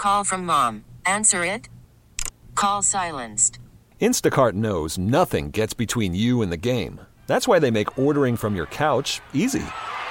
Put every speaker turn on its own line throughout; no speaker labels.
Call from mom. Answer it. Call silenced.
Instacart knows nothing gets between you and the game. That's why they make ordering from your couch easy.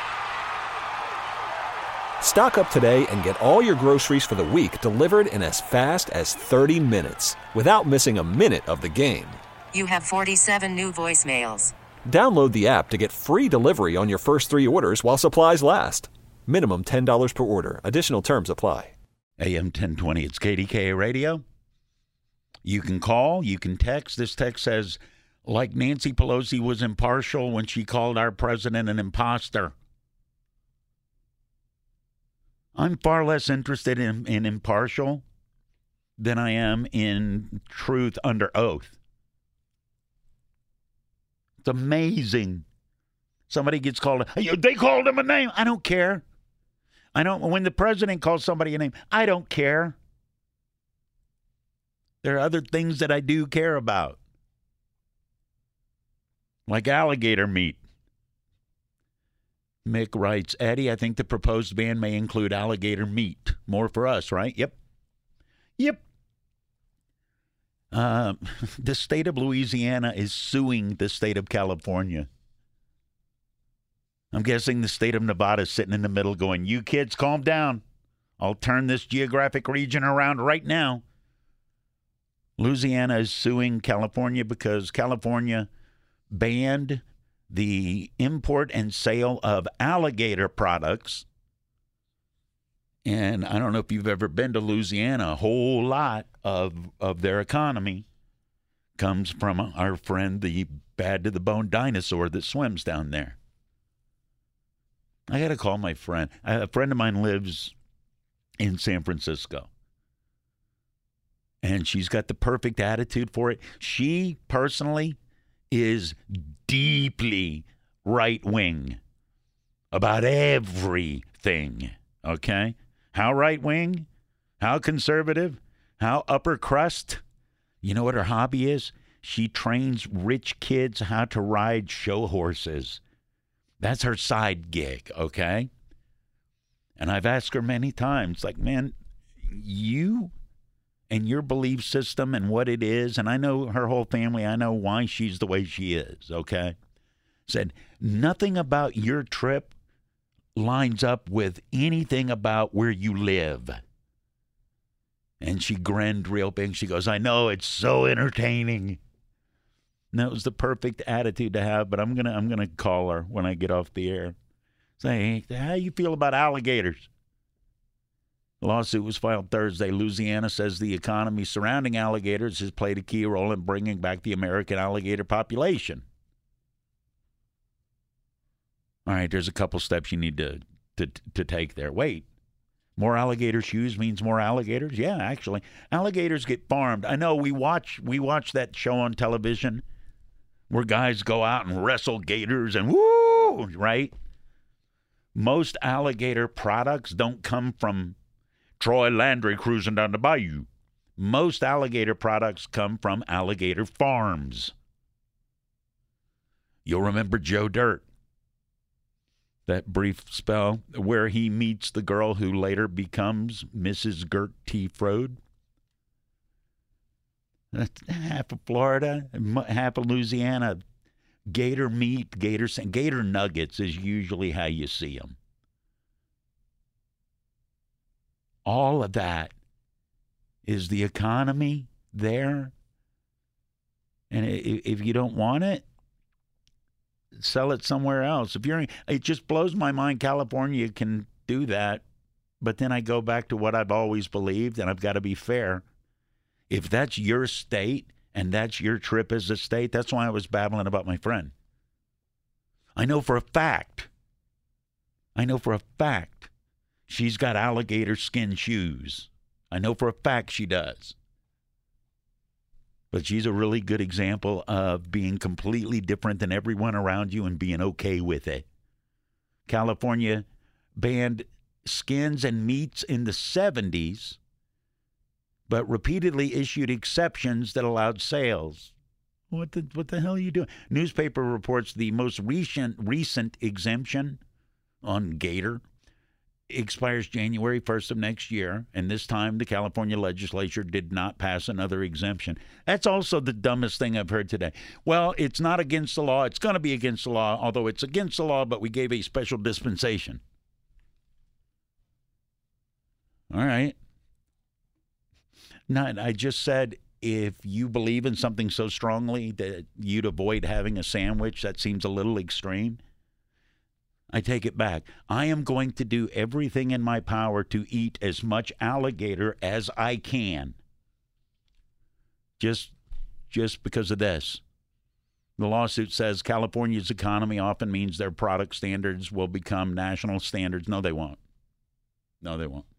Stock up today and get all your groceries for the week delivered in as fast as 30 minutes without missing a minute of the game.
You have 47 new voicemails.
Download the app to get free delivery on your first 3 orders while supplies last. Minimum $10 per order. Additional terms apply.
AM 1020, it's KDKA Radio. You can call, you can text. This text says, like Nancy Pelosi was impartial when she called our president an imposter. I'm far less interested in impartial than I am in truth under oath. It's amazing. Somebody gets called, they called him a name. I don't care. When the president calls somebody a name, I don't care. There are other things that I do care about. Like alligator meat. Mick writes, Eddie, I think the proposed ban may include alligator meat. More for us, right? Yep. The state of Louisiana is suing the state of California. I'm guessing the state of Nevada is sitting in the middle going, you kids, calm down. I'll turn this geographic region around right now. Louisiana is suing California because California banned the import and sale of alligator products. And I don't know if you've ever been to Louisiana. A whole lot of their economy comes from our friend, the bad-to-the-bone dinosaur that swims down there. I got to call my friend. A friend of mine lives in San Francisco. And she's got the perfect attitude for it. She personally is deeply right-wing about everything, okay? How right-wing? How conservative? How upper crust? You know what her hobby is? She trains rich kids how to ride show horses. That's her side gig, okay? And I've asked her many times, like, man, you and your belief system and what it is, and I know her whole family, I know why she's the way she is, okay? Said, nothing about your trip lines up with anything about where you live. And she grinned real big. She goes, I know, it's so entertaining. And that was the perfect attitude to have, but I'm gonna call her when I get off the air. Say, hey, how you feel about alligators? The lawsuit was filed Thursday. Louisiana says the economy surrounding alligators has played a key role in bringing back the American alligator population. All right, there's a couple steps you need to take there. Wait, more alligator shoes means more alligators? Yeah, actually. Alligators get farmed. I know we watch that show on television where guys go out and wrestle gators and woo, right? Most alligator products don't come from Troy Landry cruising down the bayou. Most alligator products come from alligator farms. You'll remember Joe Dirt. That brief spell where he meets the girl who later becomes Mrs. Gert T. Frode. Half of Florida, half of Louisiana. Gator meat, gator nuggets is usually how you see them. All of that is the economy there. And if you don't want it, sell it somewhere else. It just blows my mind California can do that. But then I go back to what I've always believed, and I've got to be fair. If that's your state and that's your trip as a state, that's why I was babbling about my friend. I know for a fact she's got alligator skin shoes. I know for a fact she does. But she's a really good example of being completely different than everyone around you and being okay with it. California banned skins and meats in the 70s, but repeatedly issued exceptions that allowed sales. What the hell are you doing? Newspaper reports the most recent exemption on gator expires January 1st of next year, and this time the California legislature did not pass another exemption. That's also the dumbest thing I've heard today. Well, it's not against the law. It's going to be against the law, although it's against the law, but we gave a special dispensation. All right. Now, I just said, if you believe in something so strongly that you'd avoid having a sandwich, that seems a little extreme. I take it back. I am going to do everything in my power to eat as much alligator as I can. Just because of this. The lawsuit says California's economy often means their product standards will become national standards. No, they won't. No, they won't.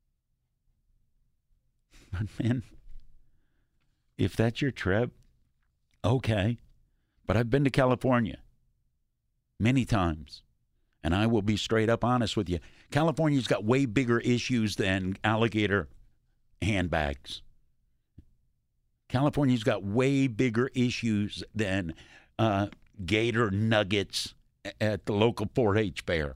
But man, if that's your trip, okay. But I've been to California many times. And I will be straight up honest with you. California's got way bigger issues than alligator handbags. California's got way bigger issues than gator nuggets at the local 4-H fair.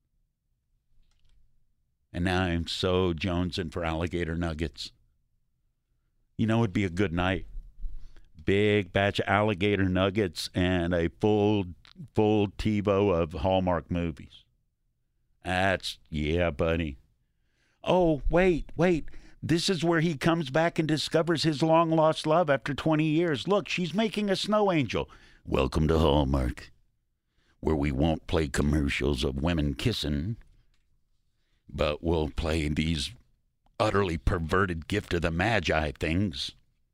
And now I'm so jonesing for alligator nuggets. You know, it'd be a good night. Big batch of alligator nuggets and a full TiVo of Hallmark movies. Yeah, buddy. Oh, wait. This is where he comes back and discovers his long-lost love after 20 years. Look, she's making a snow angel. Welcome to Hallmark, where we won't play commercials of women kissing, but we'll play these utterly perverted gift of the Magi things.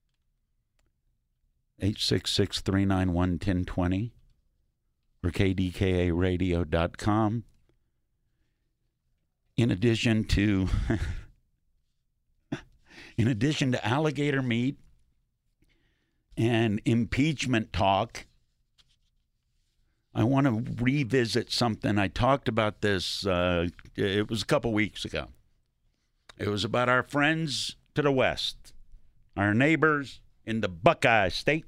866-391-1020 or kdkaradio.com. In addition to alligator meat and impeachment talk, I want to revisit something. I talked about this, it was a couple weeks ago. It was about our friends to the west, our neighbors in the Buckeye State.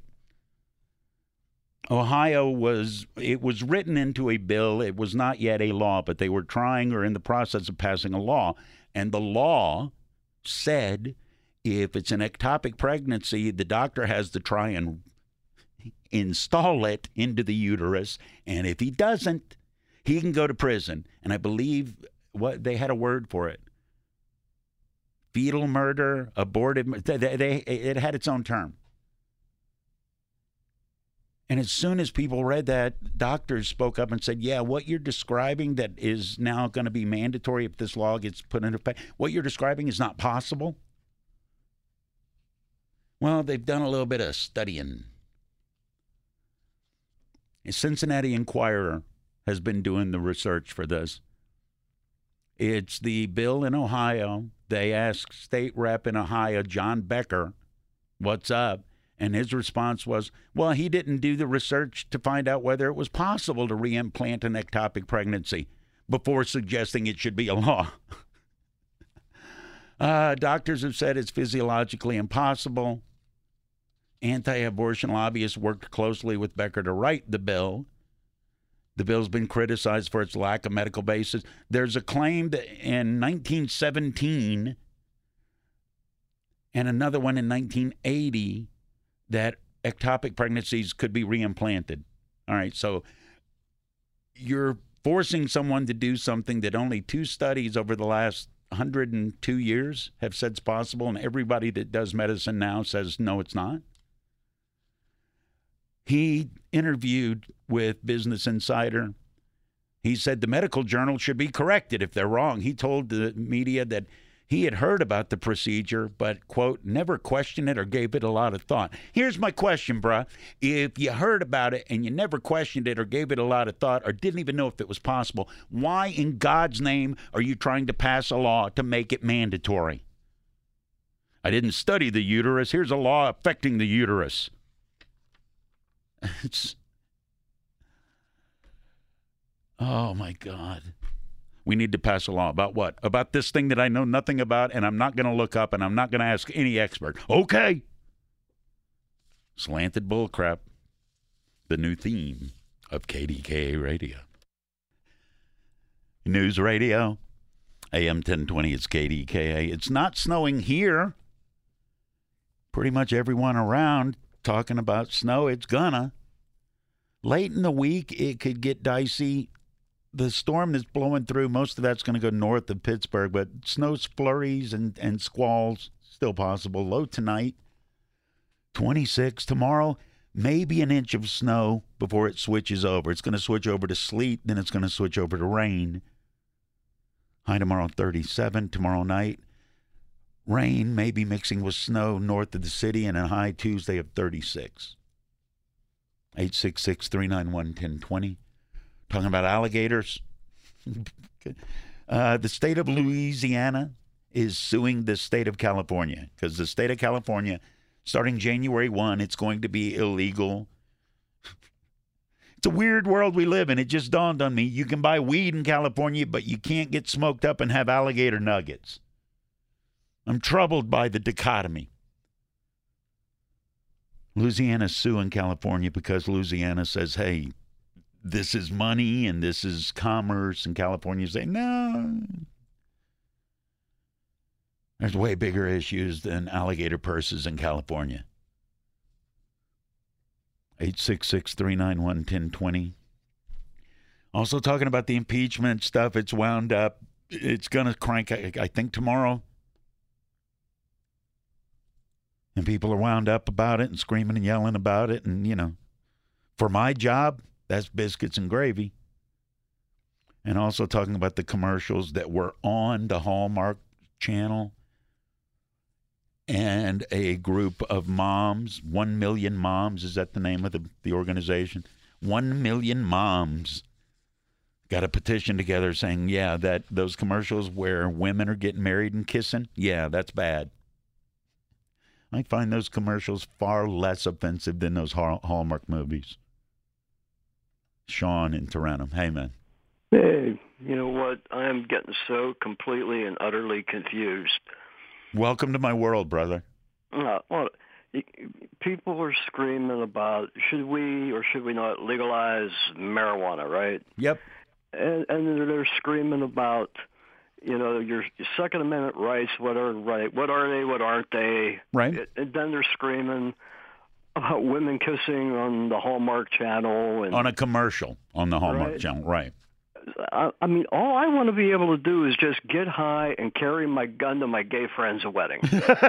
Ohio was written into a bill. It was not yet a law, but they were trying or in the process of passing a law. And the law said if it's an ectopic pregnancy, the doctor has to try and install it into the uterus. And if he doesn't, he can go to prison. And I believe they had a word for it. Fetal murder, abortive. It had its own term. And as soon as people read that, doctors spoke up and said, yeah, what you're describing that is now going to be mandatory if this law gets put into effect, what you're describing is not possible. Well, they've done a little bit of studying. The Cincinnati Enquirer has been doing the research for this. It's the bill in Ohio. They asked State Rep in Ohio, John Becker, what's up? And his response was, well, he didn't do the research to find out whether it was possible to reimplant an ectopic pregnancy before suggesting it should be a law. Doctors have said it's physiologically impossible. Anti-abortion lobbyists worked closely with Becker to write the bill. The bill's been criticized for its lack of medical basis. There's a claim that in 1917 and another one in 1980 that ectopic pregnancies could be reimplanted. All right, so you're forcing someone to do something that only 2 studies over the last 102 years have said it's possible, and everybody that does medicine now says, no, it's not. He interviewed with Business Insider. He said the medical journal should be corrected if they're wrong. He told the media that he had heard about the procedure, but, quote, never questioned it or gave it a lot of thought. Here's my question, bruh. If you heard about it and you never questioned it or gave it a lot of thought or didn't even know if it was possible, why in God's name are you trying to pass a law to make it mandatory? I didn't study the uterus. Here's a law affecting the uterus. Oh, my God. We need to pass a law about what? About this thing that I know nothing about, and I'm not going to look up, and I'm not going to ask any expert. Okay. Slanted bullcrap, the new theme of KDKA Radio. News radio, AM 1020, it's KDKA. It's not snowing here. Pretty much everyone around talking about snow. It's gonna. Late in the week, it could get dicey. The storm that's blowing through, most of that's going to go north of Pittsburgh, but snow flurries and squalls still possible. Low tonight, 26. Tomorrow, maybe an inch of snow before it switches over. It's going to switch over to sleet, then it's going to switch over to rain. High tomorrow, 37. Tomorrow night, rain maybe mixing with snow north of the city, and a high Tuesday of 36. 866-391-1020. Talking about alligators. The state of Louisiana is suing the state of California because the state of California, starting January 1, it's going to be illegal. It's a weird world we live in. It just dawned on me. You can buy weed in California, but you can't get smoked up and have alligator nuggets. I'm troubled by the dichotomy. Louisiana's suing California because Louisiana says, hey, this is money and this is commerce, and California say, no. There's way bigger issues than alligator purses in California. 866-391-1020. Also talking about the impeachment stuff. It's wound up. It's going to crank, I think, tomorrow. And people are wound up about it and screaming and yelling about it. And, you know, for my job, that's biscuits and gravy. And also talking about the commercials that were on the Hallmark Channel. And a group of moms, 1 million moms, is that the name of the organization? 1 million moms got a petition together saying, yeah, that those commercials where women are getting married and kissing, yeah, that's bad. I find those commercials far less offensive than those Hallmark movies. Sean in Toronto. Hey, man.
Hey, you know what? I am getting so completely and utterly confused.
Welcome to my world, brother.
Well, people are screaming about should we or should we not legalize marijuana, right?
Yep.
And they're screaming about, you know, your Second Amendment rights. What are right? What are they? What aren't they?
Right.
And then they're screaming about women kissing on the Hallmark Channel and
on a commercial on the Hallmark Channel, right?
I mean, all I want to be able to do is just get high and carry my gun to my gay friend's wedding.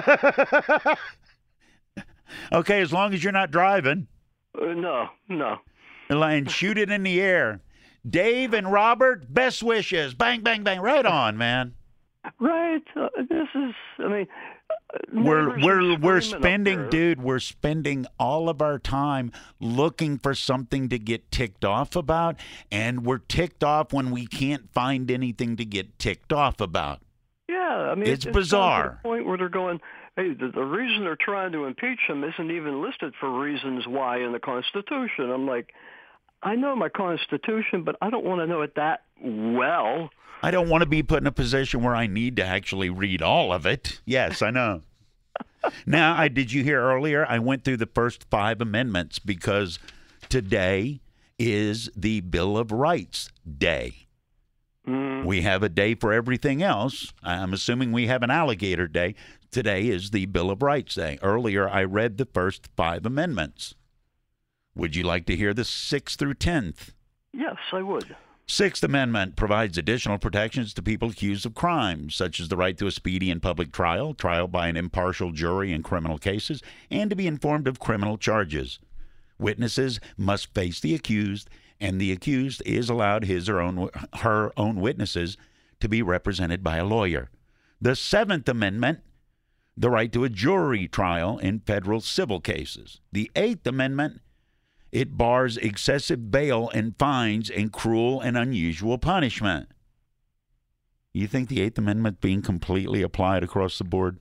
Okay, as long as you're not driving.
No.
And shoot it in the air. Dave and Robert, best wishes. Bang, bang, bang. Right on, man.
Right. This is, I mean,
we're spending, dude, we're spending all of our time looking for something to get ticked off about, and we're ticked off when we can't find anything to get ticked off about.
Yeah, I mean,
it's bizarre.
To the point where they're going, hey, the reason they're trying to impeach him isn't even listed for reasons why in the Constitution. I'm like, I know my Constitution, but I don't want to know it that well.
I don't want to be put in a position where I need to actually read all of it. Yes, I know. Now, did you hear earlier? I went through the first 5 amendments because today is the Bill of Rights Day. We have a day for everything else. I'm assuming we have an alligator day. Today is the Bill of Rights Day. Earlier, I read the first 5 amendments. Would you like to hear the 6th through 10th?
Yes, I would.
6th Amendment provides additional protections to people accused of crimes, such as the right to a speedy and public trial, trial by an impartial jury in criminal cases, and to be informed of criminal charges. Witnesses must face the accused, and the accused is allowed his or her own witnesses to be represented by a lawyer. The 7th Amendment, the right to a jury trial in federal civil cases. The 8th Amendment, it bars excessive bail and fines and cruel and unusual punishment. You think the 8th Amendment being completely applied across the board?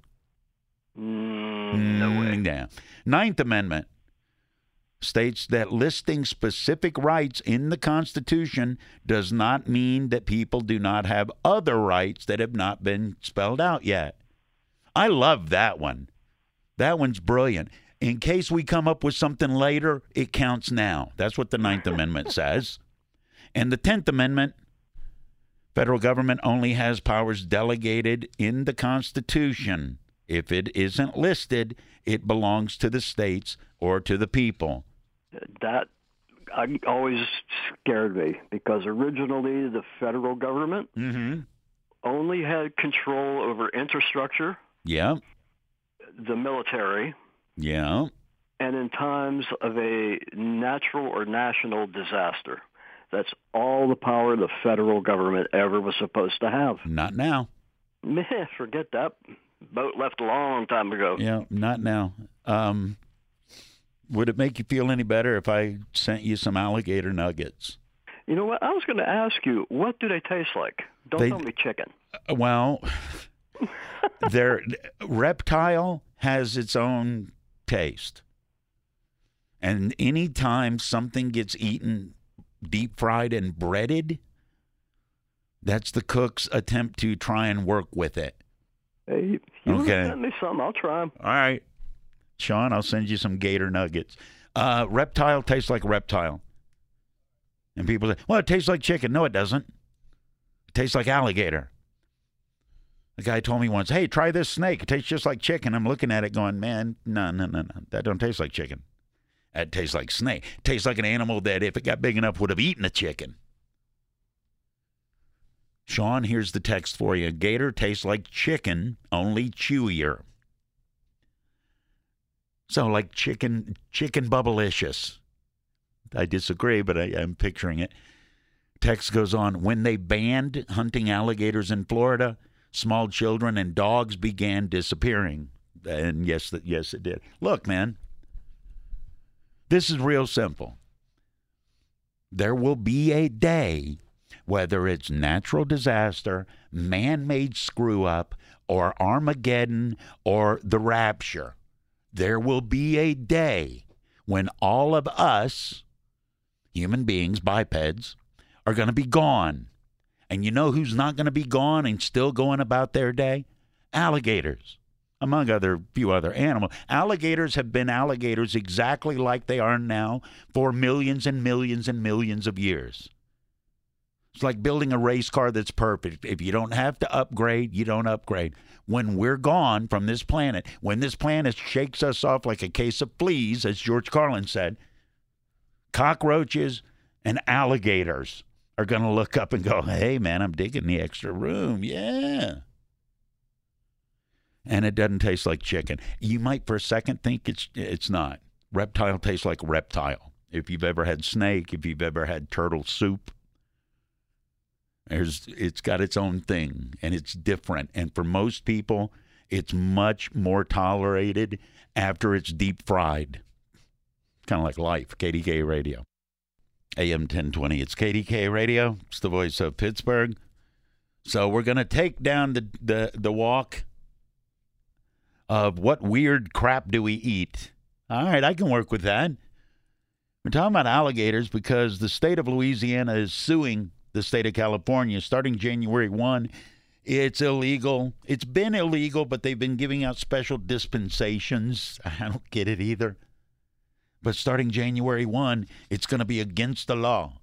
No way.
Yeah. 9th Amendment states that listing specific rights in the Constitution does not mean that people do not have other rights that have not been spelled out yet. I love that one. That one's brilliant. In case we come up with something later, it counts now. That's what the 9th Amendment says. And the 10th Amendment Federal government only has powers delegated in the Constitution. If it isn't listed, it belongs to the states or to the people.
That always scared me because originally the federal government only had control over infrastructure,
Yeah.
the military,
Yeah.
and in times of a natural or national disaster. That's all the power the federal government ever was supposed to have.
Not now.
Meh, forget that. Boat left a long time ago.
Yeah, not now. Would it make you feel any better if I sent you some alligator nuggets?
You know what? I was going to ask you, what do they taste like? Don't tell me chicken.
Well, their reptile has its own taste. And any time something gets eaten deep fried and breaded, that's the cook's attempt to try and work with it.
Hey, you
Okay.
send me some. I'll try them.
All right. Sean, I'll send you some gator nuggets. Reptile tastes like reptile. And people say, well, it tastes like chicken. No, it doesn't. It tastes like alligator. The guy told me once, hey, try this snake. It tastes just like chicken. I'm looking at it going, man, no. That don't taste like chicken. That tastes like snake. It tastes like an animal that, if it got big enough, would have eaten a chicken. Sean, here's the text for you. Gator tastes like chicken, only chewier. So like chicken bubblicious. I disagree, but I'm picturing it. Text goes on. When they banned hunting alligators in Florida, small children and dogs began disappearing. And yes, it did. Look, man, this is real simple. There will be a day, whether it's natural disaster, man-made screw-up, or Armageddon, or the rapture, there will be a day when all of us, human beings, bipeds, are going to be gone. And you know who's not going to be gone and still going about their day? Alligators, among few other animals. Alligators have been alligators exactly like they are now for millions and millions and millions of years. It's like building a race car that's perfect. If you don't have to upgrade, you don't upgrade. When we're gone from this planet, when this planet shakes us off like a case of fleas, as George Carlin said, cockroaches and alligators are going to look up and go, hey, man, I'm digging the extra room. Yeah. And it doesn't taste like chicken. You might for a second think it's not. Reptile tastes like reptile. If you've ever had snake, if you've ever had turtle soup, it's got its own thing, and it's different. And for most people, it's much more tolerated after it's deep fried. Kind of like life, KDK Radio. AM 1020, it's KDK Radio. It's the voice of Pittsburgh. So we're going to take down the walk of what weird crap do we eat. All right, I can work with that. We're talking about alligators because the state of Louisiana is suing the state of California starting January 1. It's illegal. It's been illegal, but they've been giving out special dispensations. I don't get it either. But starting January 1, it's going to be against the law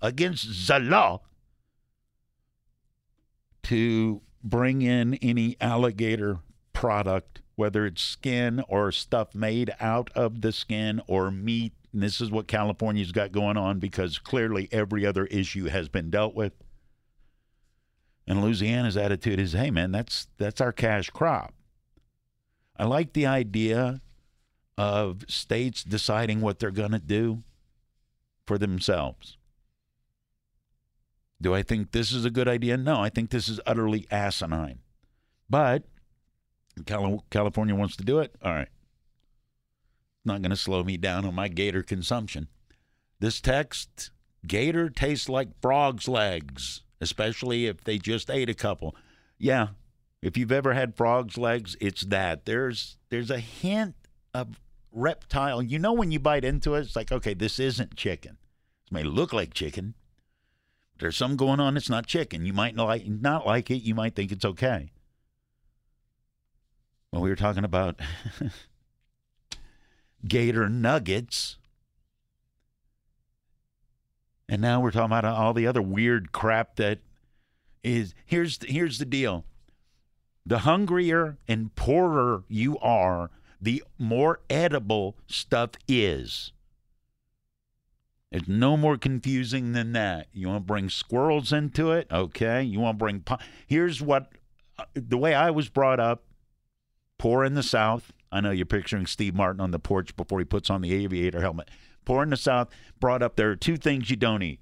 to bring in any alligator product, whether it's skin or stuff made out of the skin or meat. And this is what California's got going on because clearly every other issue has been dealt with. And Louisiana's attitude is, hey, man, that's our cash crop. I like the idea of states deciding what they're going to do for themselves. Do I think this is a good idea? No, I think this is utterly asinine. But California wants to do it? All right. Not going to slow me down on my gator consumption. This text, gator tastes like frog's legs, especially if they just ate a couple. Yeah, if you've ever had frog's legs, it's that. There's a hint of reptile. You know when you bite into it, it's like, okay, this isn't chicken. It may look like chicken. There's something going on that's not chicken. You might not like it. You might think it's okay. Well, we were talking about gator nuggets. And now we're talking about all the other weird crap that is here's the deal. The hungrier and poorer you are, the more edible stuff is. It's no more confusing than that. You want to bring squirrels into it? Okay. You want to bring... Here's what... The way I was brought up, poor in the South. I know you're picturing Steve Martin on the porch before he puts on the aviator helmet. Poor in the South, brought up, there are two things you don't eat.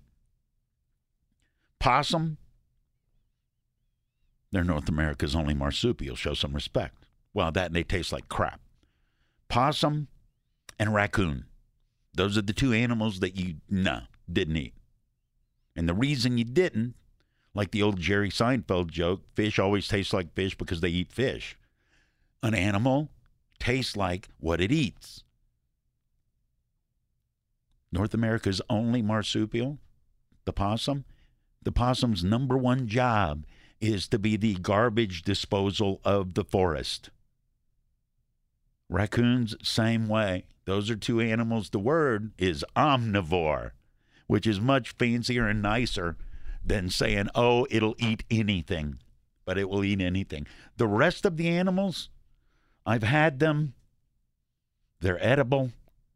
Possum. They're North America's only marsupial. Show some respect. Well, that and they taste like crap. Possum and raccoon. Those are the two animals that you, didn't eat. And the reason you didn't, like the old Jerry Seinfeld joke, fish always taste like fish because they eat fish. An animal tastes like what it eats. North America's only marsupial, the possum. The possum's number one job is to be the garbage disposal of the forest. Raccoons, same way. Those are two animals. The word is omnivore, which is much fancier and nicer than saying, oh, it'll eat anything. But it will eat anything. The rest of the animals, I've had them. They're edible.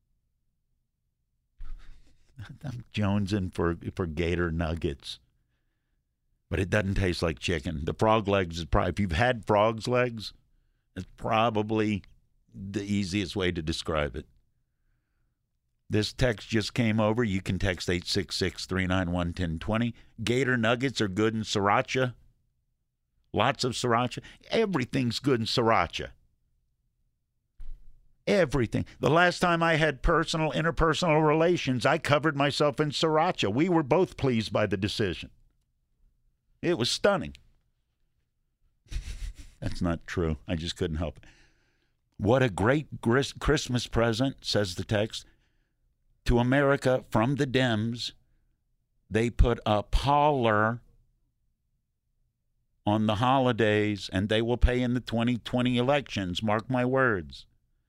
I'm jonesing for gator nuggets. But it doesn't taste like chicken. The frog legs is probably, if you've had frog's legs, it's probably the easiest way to describe it. This text just came over. You can text 866-391-1020. Gator nuggets are good in sriracha. Lots of sriracha. Everything's good in sriracha. Everything. The last time I had interpersonal relations, I covered myself in sriracha. We were both pleased by the decision. It was stunning. That's not true. I just couldn't help it. What a great Christmas present, says the text. To America from the Dems, they put a parlor on the holidays, and they will pay in the 2020 elections. Mark my words.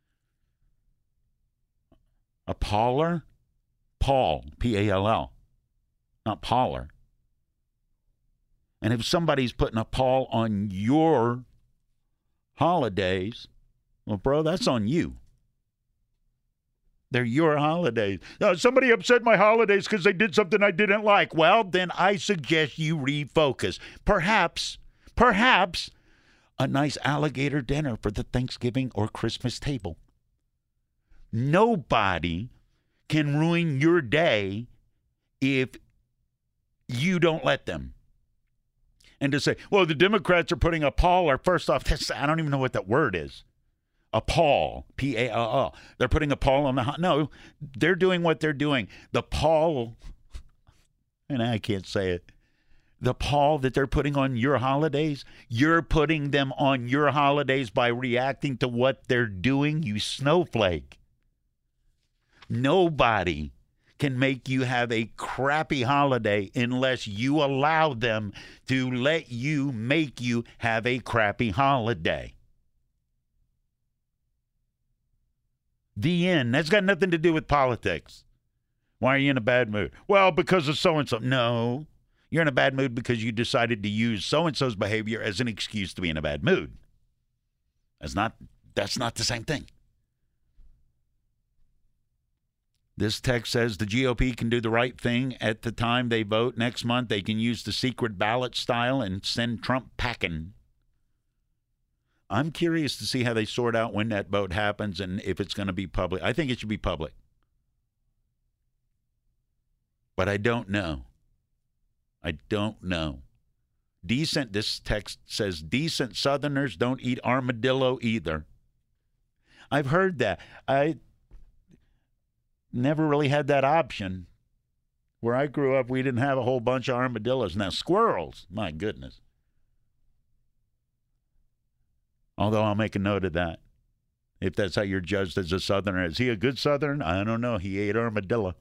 A parlor? Paul, P-A-L-L, not parlor. And if somebody's putting a pall on your holidays, well, bro, that's on you. They're your holidays. Somebody upset my holidays because they did something I didn't like. Well, then I suggest you refocus. Perhaps a nice alligator dinner for the Thanksgiving or Christmas table. Nobody can ruin your day if you don't let them. And to say, well, the Democrats are putting a pall, or first off, I don't even know what that word is. A pall, P-A-L-L. They're putting a pall on the... No, they're doing what they're doing. The pall, and I can't say it, the pall that they're putting on your holidays, you're putting them on your holidays by reacting to what they're doing, you snowflake. Nobody can make you have a crappy holiday unless you allow them to let you make you have a crappy holiday. The end. That's got nothing to do with politics. Why are you in a bad mood? Well, because of so-and-so. No, you're in a bad mood because you decided to use so-and-so's behavior as an excuse to be in a bad mood. That's not the same thing. This text says the GOP can do the right thing at the time they vote. Next month, they can use the secret ballot style and send Trump packing. I'm curious to see how they sort out when that vote happens and if it's going to be public. I think it should be public. But I don't know. This text says decent Southerners don't eat armadillo either. I've heard that. I never really had that option. Where I grew up, we didn't have a whole bunch of armadillos. Now, squirrels, my goodness. Although I'll make a note of that. If that's how you're judged as a Southerner. Is he a good Southern? I don't know. He ate armadillo.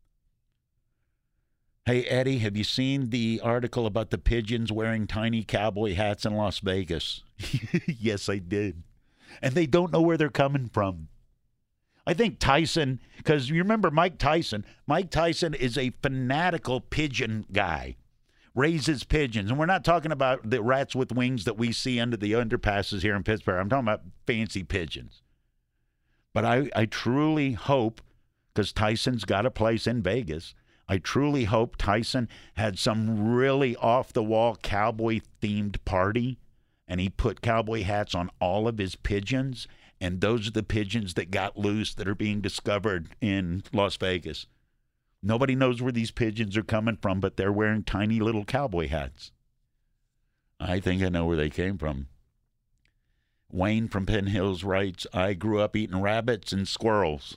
Hey, Eddie, have you seen the article about the pigeons wearing tiny cowboy hats in Las Vegas? Yes, I did. And they don't know where they're coming from. I think Tyson, because you remember Mike Tyson. Mike Tyson is a fanatical pigeon guy. raises pigeons. And we're not talking about the rats with wings that we see under the underpasses here in Pittsburgh. I'm talking about fancy pigeons. But I truly hope, because Tyson's got a place in Vegas, I truly hope Tyson had some really off-the-wall cowboy-themed party, and he put cowboy hats on all of his pigeons, and those are the pigeons that got loose that are being discovered in Las Vegas. Nobody knows where these pigeons are coming from, but they're wearing tiny little cowboy hats. I think I know where they came from. Wayne from Penn Hills writes, I grew up eating rabbits and squirrels.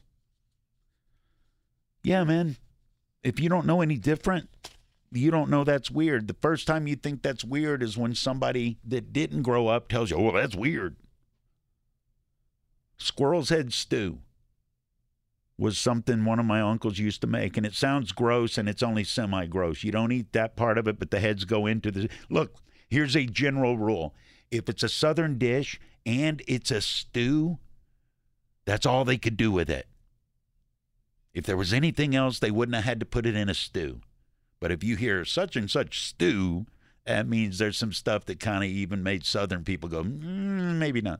Yeah, man. If you don't know any different, you don't know that's weird. The first time you think that's weird is when somebody that didn't grow up tells you, oh, that's weird. Squirrel's head stew was something one of my uncles used to make, and it sounds gross, and it's only semi-gross. You don't eat that part of it, but the heads go into the... Look, here's a general rule. If it's a Southern dish and it's a stew, that's all they could do with it. If there was anything else, they wouldn't have had to put it in a stew. But if you hear such and such stew, that means there's some stuff that kind of even made Southern people go, maybe not.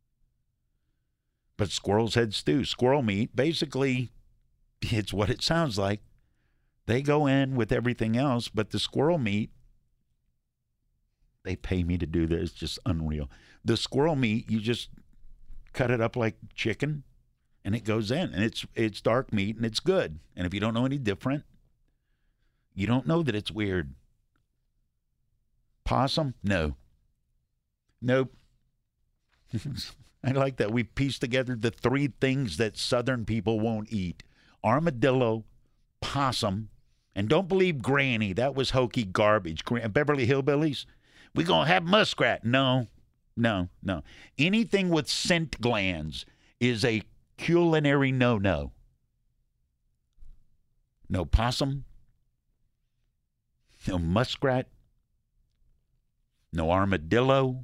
But squirrel's head stew, squirrel meat, basically, it's what it sounds like. They go in with everything else, but the squirrel meat, they pay me to do this. It's just unreal. The squirrel meat, you just cut it up like chicken, and it goes in. And it's dark meat, and it's good. And if you don't know any different, you don't know that it's weird. Possum? No. Nope. I like that. We pieced together the three things that Southern people won't eat. Armadillo, possum, and don't believe Granny. That was hokey garbage. Beverly Hillbillies? We're going to have muskrat. No. Anything with scent glands is a culinary no-no. No possum. No muskrat. No armadillo.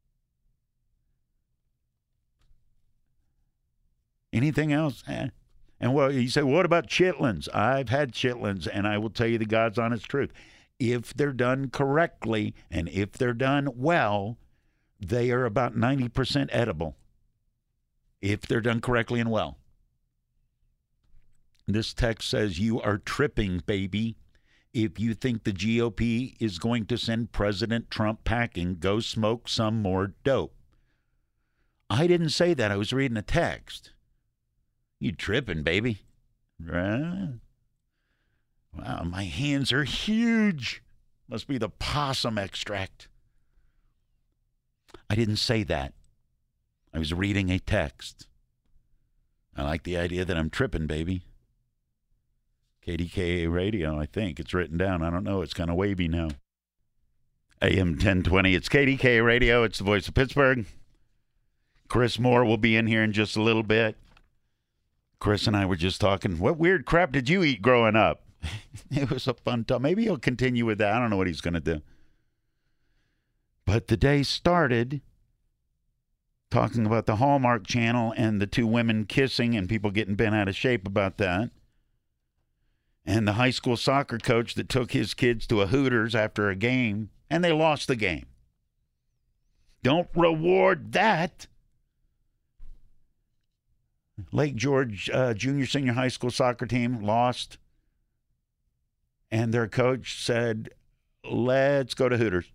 Anything else? And well, you say, what about chitlins? I've had chitlins, and I will tell you the God's honest truth. If they're done correctly and if they're done well, they are about 90% edible. If they're done correctly and well. This text says, you are tripping, baby. If you think the GOP is going to send President Trump packing, go smoke some more dope. I didn't say that. I was reading a text. You tripping, baby. Right? Wow, my hands are huge. Must be the possum extract. I didn't say that. I was reading a text. I like the idea that I'm tripping, baby. KDKA radio, I think. It's written down. I don't know. It's kind of wavy now. AM 1020. It's KDKA radio. It's the voice of Pittsburgh. Chris Moore will be in here in just a little bit. Chris and I were just talking. What weird crap did you eat growing up? It was a fun time. Maybe he'll continue with that. I don't know what he's going to do. But the day started talking about the Hallmark Channel and the two women kissing and people getting bent out of shape about that. And the high school soccer coach that took his kids to a Hooters after a game, and they lost the game. Don't reward that. Lake George junior senior high school soccer team lost, and their coach said, let's go to Hooters.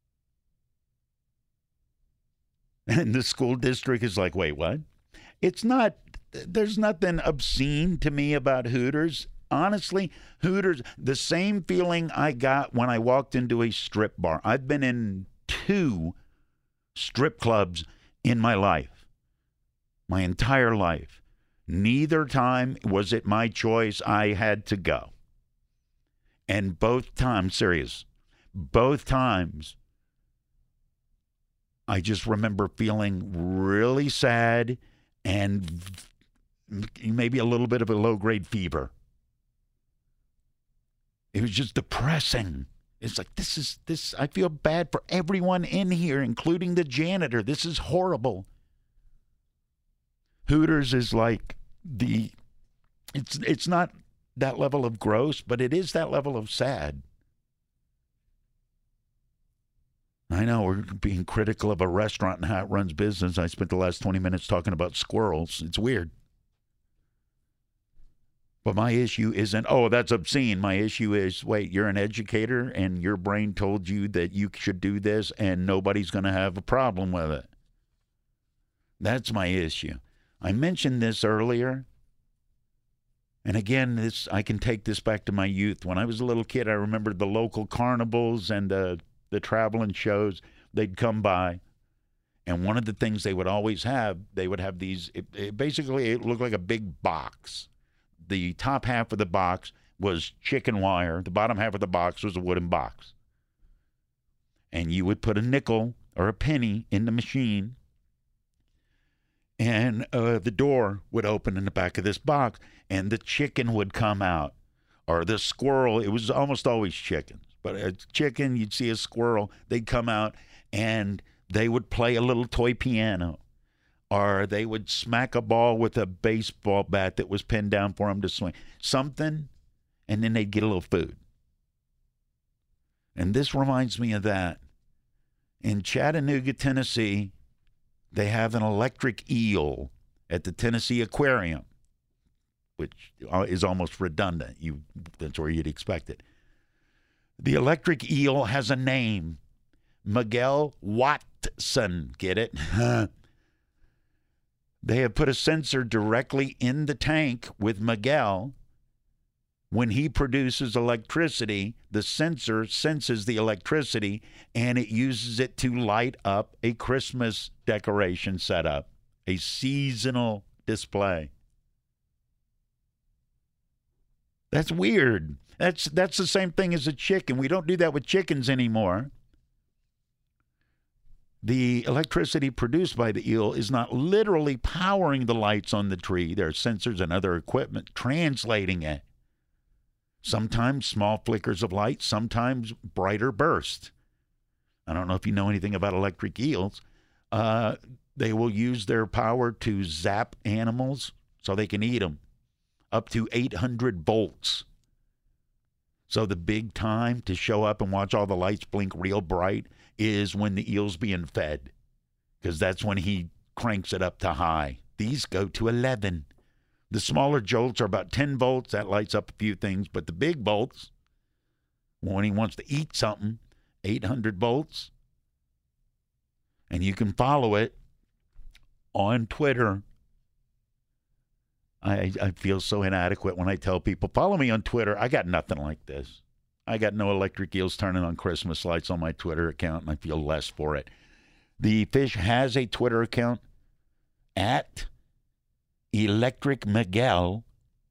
And the school district is like, wait, what? It's not, there's nothing obscene to me about Hooters. Honestly, Hooters, the same feeling I got when I walked into a strip bar. I've been in 2 strip clubs in my life, my entire life. Neither time was it my choice. I had to go. And both times, serious, both times, I just remember feeling really sad and maybe a little bit of a low-grade fever. It was just depressing. It's like, this, I feel bad for everyone in here, including the janitor. This is horrible. Hooters is like it's not that level of gross, but it is that level of sad. I know we're being critical of a restaurant and how it runs business. I spent the last 20 minutes talking about squirrels. It's weird. But my issue isn't, oh, that's obscene. My issue is, wait, you're an educator and your brain told you that you should do this and nobody's going to have a problem with it. That's my issue. I mentioned this earlier. And again, I can take this back to my youth. When I was a little kid, I remember the local carnivals and the traveling shows. They'd come by. And one of the things they would always have, they would have these, basically it looked like a big box. The top half of the box was chicken wire. The bottom half of the box was a wooden box. And you would put a nickel or a penny in the machine, and the door would open in the back of this box, and the chicken would come out. Or the squirrel, it was almost always chickens. But a chicken, you'd see a squirrel, they'd come out, and they would play a little toy piano. Or they would smack a ball with a baseball bat that was pinned down for them to swing. Something, and then they'd get a little food. And this reminds me of that. In Chattanooga, Tennessee, they have an electric eel at the Tennessee Aquarium, which is almost redundant. That's where you'd expect it. The electric eel has a name, Miguel Watson. Get it? They have put a sensor directly in the tank with Miguel. When he produces electricity, the sensor senses the electricity, and it uses it to light up a Christmas decoration setup, a seasonal display. That's weird. That's the same thing as a chicken. We don't do that with chickens anymore. The electricity produced by the eel is not literally powering the lights on the tree. There are sensors and other equipment translating it. Sometimes small flickers of light, sometimes brighter bursts. I don't know if you know anything about electric eels. They will use their power to zap animals so they can eat them. Up to 800 volts. So the big time to show up and watch all the lights blink real bright is when the eel's being fed, because that's when he cranks it up to high. These go to 11. The smaller jolts are about 10 volts. That lights up a few things. But the big bolts, when he wants to eat something, 800 volts. And you can follow it on Twitter. I feel so inadequate when I tell people, follow me on Twitter. I got nothing like this. I got no electric eels turning on Christmas lights on my Twitter account, and I feel less for it. The fish has a Twitter account at Electric Miguel.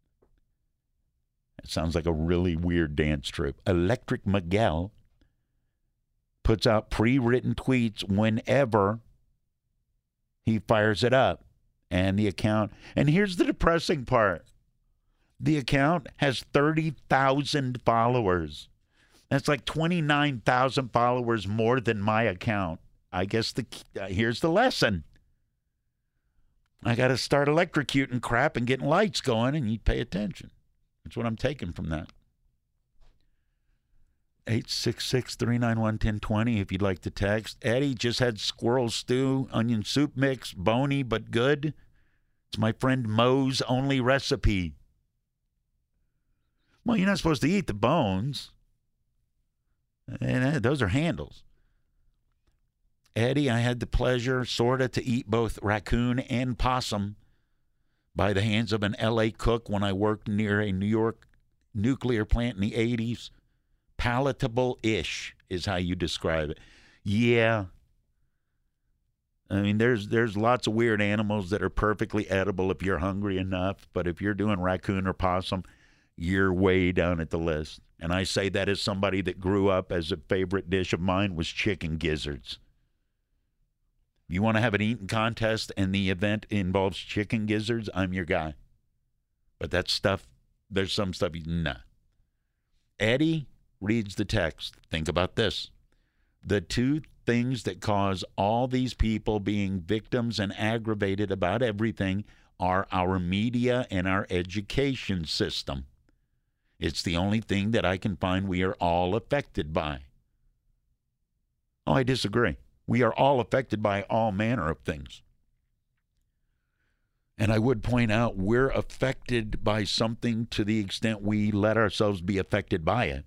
It sounds like a really weird dance troupe. Electric Miguel puts out pre-written tweets whenever he fires it up. And the account, and here's the depressing part. The account has 30,000 followers. That's like 29,000 followers more than my account. I guess here's the lesson. I got to start electrocuting crap and getting lights going, and you pay attention. That's what I'm taking from that. 866-391-1020 if you'd like to text. Eddie just had squirrel stew, onion soup mix, bony but good. It's my friend Mo's only recipe. Well, you're not supposed to eat the bones. And those are handles. Eddie, I had the pleasure, sort of, to eat both raccoon and possum by the hands of an L.A. cook when I worked near a New York nuclear plant in the 80s. Palatable-ish is how you describe it. Yeah. I mean, there's lots of weird animals that are perfectly edible if you're hungry enough, but if you're doing raccoon or possum, you're way down at the list. And I say that as somebody that grew up as a favorite dish of mine was chicken gizzards. You want to have an eating contest and the event involves chicken gizzards, I'm your guy. But that stuff, there's some stuff, nah. Eddie reads the text. Think about this. The two things that cause all these people being victims and aggravated about everything are our media and our education system. It's the only thing that I can find we are all affected by. Oh, I disagree. We are all affected by all manner of things. And I would point out we're affected by something to the extent we let ourselves be affected by it.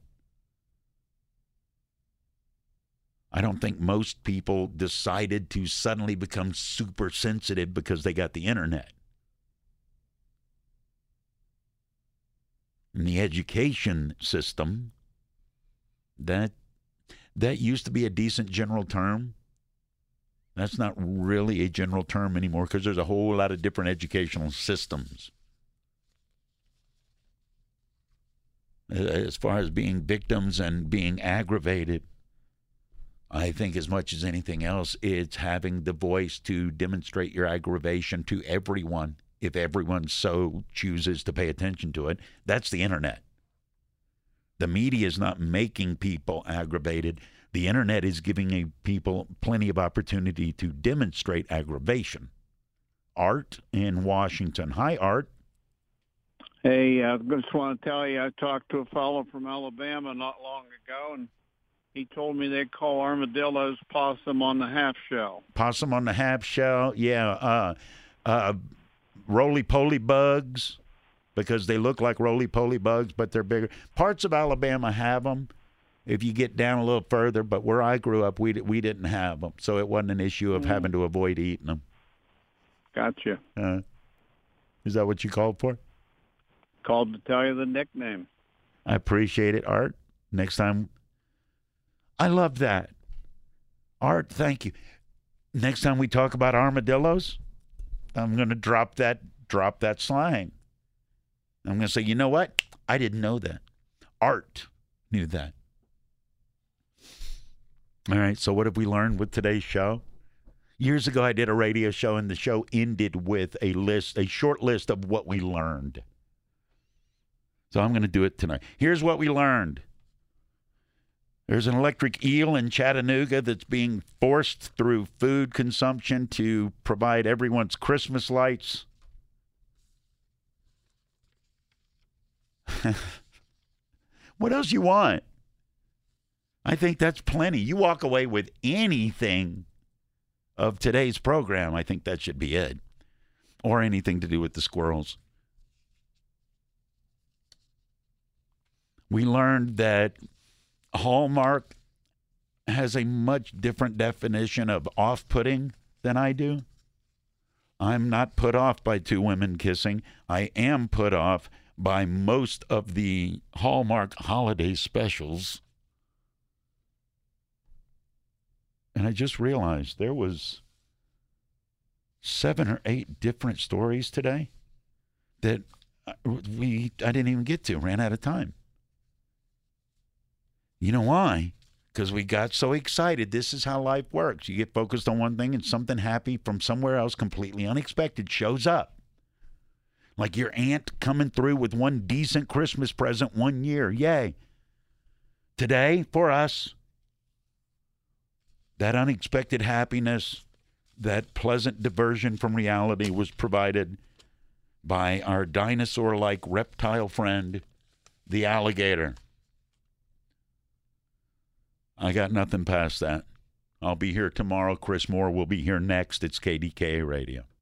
I don't think most people decided to suddenly become super sensitive because they got the internet. In the education system, that used to be a decent general term. That's not really a general term anymore because there's a whole lot of different educational systems. As far as being victims and being aggravated, I think as much as anything else, it's having the voice to demonstrate your aggravation to everyone, if everyone so chooses to pay attention to it. That's the internet. The media is not making people aggravated. The internet is giving people plenty of opportunity to demonstrate aggravation. Art in Washington. Hi, Art.
Hey, I just want to tell you, I talked to a fellow from Alabama not long ago, and he told me they call armadillos possum on the half shell.
Possum on the half shell, yeah. Roly-poly bugs, because they look like roly-poly bugs, but they're bigger. Parts of Alabama have them if you get down a little further, but where I grew up, we didn't have them, so it wasn't an issue of having to avoid eating them.
Gotcha.
Is that what you called for?
Called to tell you the nickname.
I appreciate it, Art. Next time. I love that. Art, thank you. Next time we talk about armadillos, I'm going to drop that slang. I'm going to say, you know what? I didn't know that. Art knew that. All right, so what have we learned with today's show? Years ago, I did a radio show, and the show ended with a short list of what we learned. So I'm going to do it tonight. Here's what we learned. There's an electric eel in Chattanooga that's being forced through food consumption to provide everyone's Christmas lights. What else you want? I think that's plenty. You walk away with anything of today's program, I think that should be it. Or anything to do with the squirrels. We learned that Hallmark has a much different definition of off-putting than I do. I'm not put off by two women kissing. I am put off by most of the Hallmark holiday specials. And I just realized there was 7 or 8 different stories today that I didn't even get to, ran out of time. You know why? Because we got so excited. This is how life works. You get focused on one thing and something happy from somewhere else, completely unexpected, shows up. Like your aunt coming through with one decent Christmas present one year. Yay. Today, for us, that unexpected happiness, that pleasant diversion from reality was provided by our dinosaur-like reptile friend, the alligator. I got nothing past that. I'll be here tomorrow. Chris Moore will be here next. It's KDKA Radio.